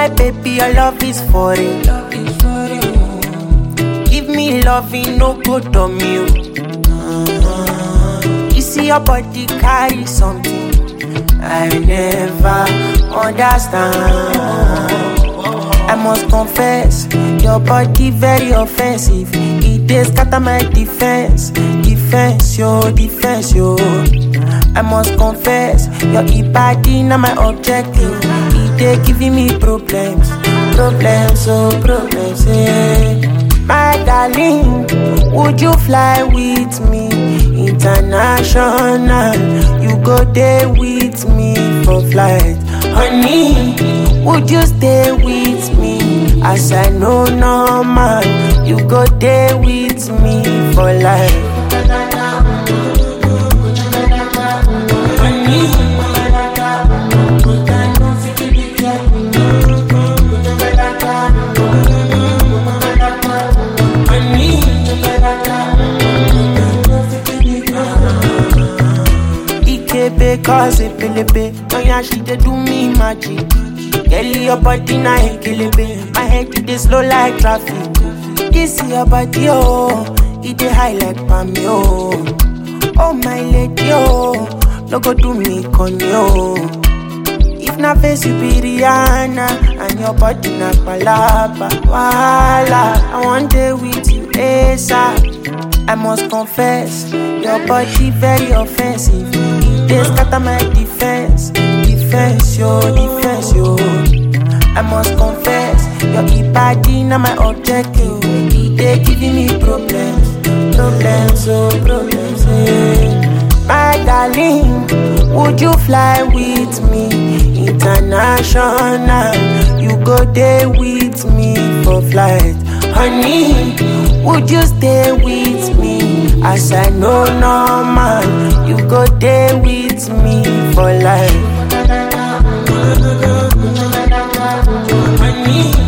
my baby, your love is for it. Give me loving, no good on you. You see your body carry something I never understand. I must confess, your body very offensive. It dey scatter my defense, defense yo. I must confess, your body na my objective. It dey giving me problems, yeah. My darling, would you fly with me international? You go there with me for flight. Honey, would you stay with me? As I know normal, you go there with me for life. Honey, because it pelebe, oh yeah, she dey do me magic. Girl, your body na ekelebe, my head it dey slow like traffic. This your body, oh, it dey high like palm, oh. Oh my lady, oh, no go do me conyo. If na face you be Rihanna, and your body na palapa, wala. I want day with you, ASAP. I must confess, your body very offensive. They scatter my defense yo. I must confess, your body na my objective. They giving me problems, yeah. My darling, would you fly with me international? You go there with me for flight. Honey, would you stay with me? As I know normal, you go there with me for life. Honey,